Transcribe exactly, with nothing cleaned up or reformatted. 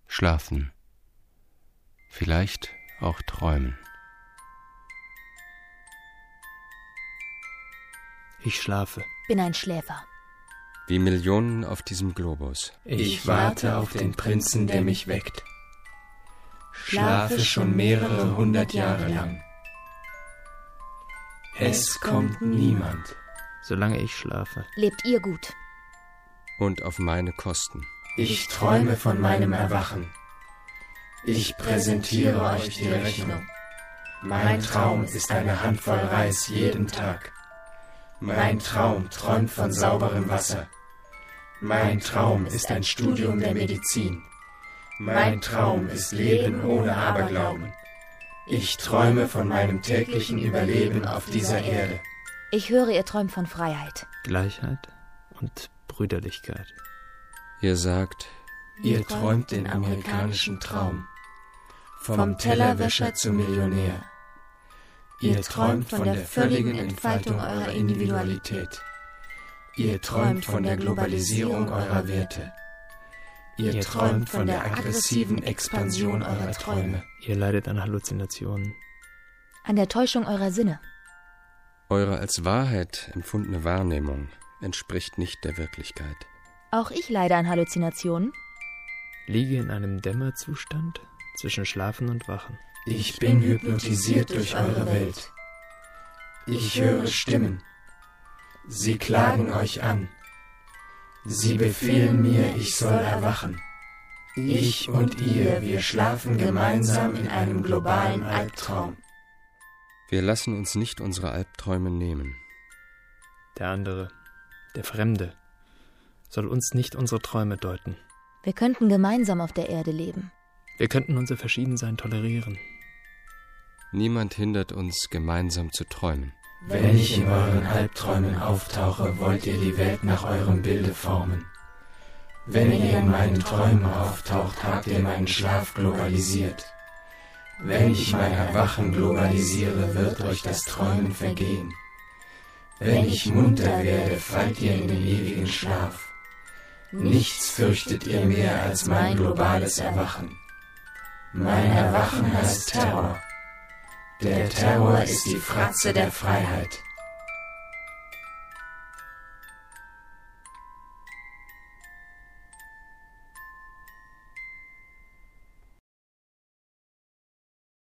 Schlafen. Vielleicht auch träumen. Ich schlafe. Bin ein Schläfer. Wie Millionen auf diesem Globus. Ich warte auf den Prinzen, der mich weckt. Schlafe schon mehrere hundert Jahre lang. Es kommt niemand. Solange ich schlafe. Lebt ihr gut. Und auf meine Kosten. Ich träume von meinem Erwachen. Ich präsentiere euch die Rechnung. Mein Traum ist eine Handvoll Reis jeden Tag. Mein Traum träumt von sauberem Wasser. Mein Traum ist ein Studium der Medizin. Mein Traum ist Leben ohne Aberglauben. Ich träume von meinem täglichen Überleben auf dieser Erde. Ich höre, ihr träumt von Freiheit. Gleichheit und Brüderlichkeit. Ihr sagt, ihr träumt den amerikanischen Traum. Vom Tellerwäscher zum Millionär. Ihr träumt von der völligen Entfaltung eurer Individualität. Ihr träumt von der Globalisierung eurer Werte. Ihr träumt von der aggressiven Expansion eurer Träume. Ihr leidet an Halluzinationen. An der Täuschung eurer Sinne. Eure als Wahrheit empfundene Wahrnehmung entspricht nicht der Wirklichkeit. Auch ich leide an Halluzinationen. Liege in einem Dämmerzustand zwischen Schlafen und Wachen. Ich bin hypnotisiert durch eure Welt. Ich höre Stimmen. Sie klagen euch an. Sie befehlen mir, ich soll erwachen. Ich und ihr, wir schlafen gemeinsam in einem globalen Albtraum. Wir lassen uns nicht unsere Albträume nehmen. Der andere, der Fremde, soll uns nicht unsere Träume deuten. Wir könnten gemeinsam auf der Erde leben. Wir könnten unser Verschiedensein tolerieren. Niemand hindert uns, gemeinsam zu träumen. Wenn ich in euren Albträumen auftauche, wollt ihr die Welt nach eurem Bilde formen. Wenn ihr in meinen Träumen auftaucht, habt ihr meinen Schlaf globalisiert. Wenn ich mein Erwachen globalisiere, wird euch das Träumen vergehen. Wenn ich munter werde, fallt ihr in den ewigen Schlaf. Nichts fürchtet ihr mehr als mein globales Erwachen. Mein Erwachen heißt Terror. Der Terror ist die Fratze der Freiheit.